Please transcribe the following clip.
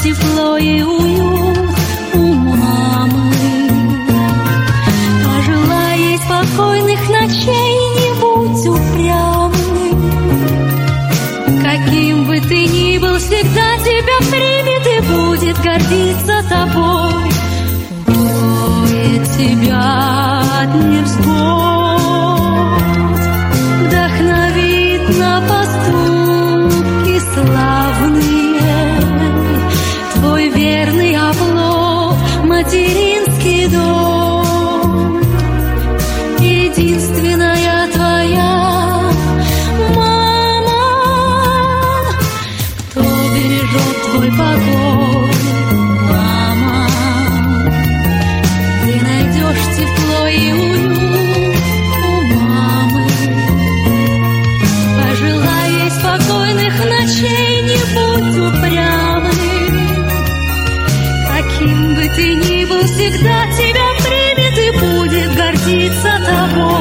тепло и уют у мамы. Пожелай ей спокойных ночей, не будь упрямым. Каким бы ты ни был, всегда тебя примет и будет гордиться тобой. Укроет тебя от невзгод, вдохновит на поступки славные. Твой верный оплот, материнский дом, единственная твоя мама, кто бережет твой покой. Мама, ты найдешь тепло и уют у мамы. Пожелай ей спокойных ночей, не будь упрямым. Каким бы ты ни был, всегда тебя примет и будет гордиться тобой.